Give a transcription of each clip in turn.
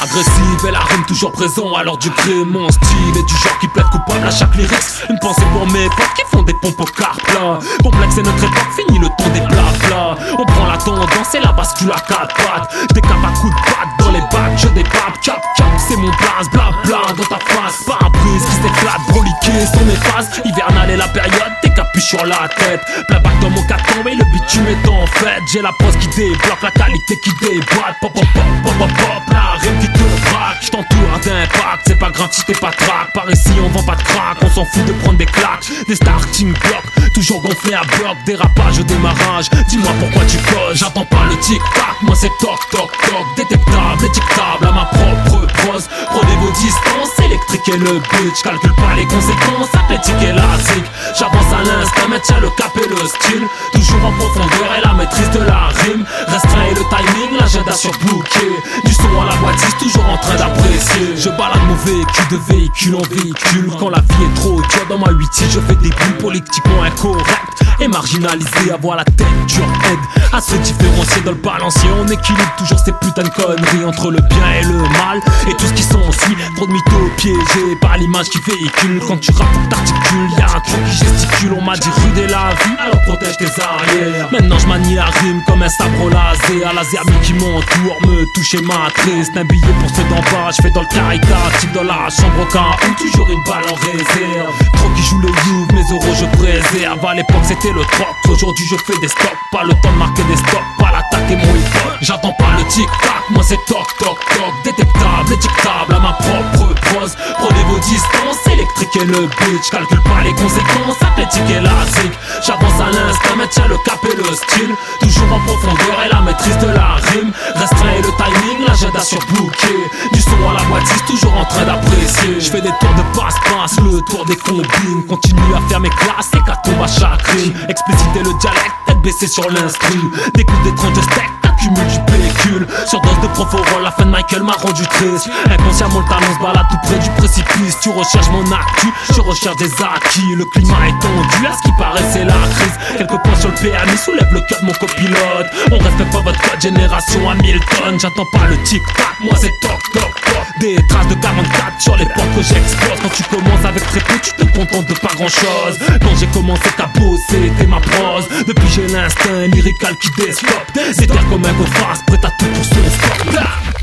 Agressive et la rime toujours présent à l'heure du crime. Mon style est du genre qui plaide coupable à chaque lyrics. Une pensée pour mes potes qui font des pompes au car plein. Complexe et notre époque, fini le temps des blabla. On prend la tendance et la bascule à 4 pattes. J'décape à coups de patte dans les bacs, je dépape. Cap cap, c'est mon blaze, blabla dans ta face. Pare-brise qui s'éclate, broliqué sur mes phases. Hivernale est la période, des capuches sur la tête. Plein bac dans mon carton et le bitume est en fête. J'ai la pose qui débloque, la qualité qui déboîte. Pop pop pop pop pop pop, la rime qui te braque. J't'entoure d'impact, c'est pas grave si t'es pas track. Par ici on vend pas de crack, on s'en fout de prendre des claques. Des starting blocks, toujours gonflés à bloc. Dérapage au démarrage, dis-moi pourquoi tu causes. J'entends pas le tic-tac, moi c'est toc toc toc. Détectable, étiquetable à ma propre prose. Prenez vos distances, électrique et le beat. J'calcule pas les conséquences, athlétique et la zik. J'avance à l'instinct, mais tiens le cap et le style. Toujours en profondeur et la maîtrise de la rime. Restreint et le timing, l'agenda surbooké. Du son à la boîtise, toujours en train d'apprécier. Je balade mon véhicule de véhicule en véhicule. Quand la vie est trop dure dans ma 8 je fais des bulles politiquement incorrectes et marginalisé. Avoir la tête dure aide à se différencier dans le balancier. On équilibre toujours ces putains de conneries entre le bien et le mal et tout ce qui s'ensuit. Trop de mythos piégés par l'image qui véhicule. Quand tu rappes ou t'articules, y'a un truc qui gesticule. On m'a dit rude la vie, alors protège tes arrières. Maintenant je manie la rime comme un sabre laser. À la zermie qui m'entoure, me touche et m'attriste. Un billet pour ceux d'en bas, je fais dans le caritatif. Dans la chambre au cas où, toujours une balle en réserve. Trop qui joue le youth, mes euros je préserve. À l'époque c'était le troc, aujourd'hui je fais des stocks. Pas le temps de marquer des stocks, pas l'attaque et mon hip-hop. J'attends pas le tic-tac, moi c'est toc toc toc. Détectable, étiquetable à ma propre prose. Prenez vos distances, électrique et le beat. J'calcule pas les conséquences, athlétique et la zik. J'avance à l'instinct, mais tiens le cap et le style. Toujours en profondeur et la maîtrise de la rime. Restreint et le timing, l'agenda surbooké. Du son à la boîtise, toujours en train d'apprécier. J'fais des tours de passe-passe, le tour des combines. Continue à faire mes classes, et qu'à tombe à chaque rime. Expliciter le dialecte, tête baissée sur l'instru. Découpe des tranches de steak, accumule du pécule. Sur dose de proforo, la fin de Michael m'a rendu triste. Inconsciemment le talon se balade tout près du précipice. Tu recherches mon actu, je recherche des acquis. Le climat est tendu, à ce qui paraît c'est la crise. Quelques points sur le permis soulève le cœur de mon copilote. On respecte pas votre code génération Hamilton. J'attends pas le tic-tac, moi c'est toc toc toc. Des traces de 44 sur les portes que j'explose. Quand tu commences avec très peu, tu te contentes de pas grand chose. Quand j'ai commencé qu'à bosser, t'es ma prose. Depuis j'ai l'instinct lyrical qui déstoppe. C'est terre comme un go fast, prêt à tout pour son stop.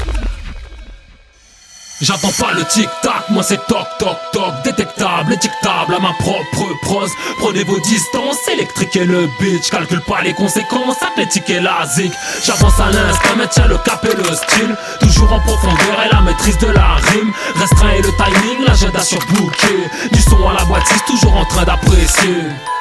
J'attends pas le tic-tac, moi c'est toc toc toc. Détectable, étiquetable à ma propre prose. Prenez vos distances, électrique et le beat. J'calcule pas les conséquences, athlétique et la zik. J'avance à l'instinct, mais tiens le cap et le style. Toujours en profondeur et la maîtrise de la rime. Restreint et le timing, l'agenda surbooké. Du son à la boîtise, toujours en train d'apprécier.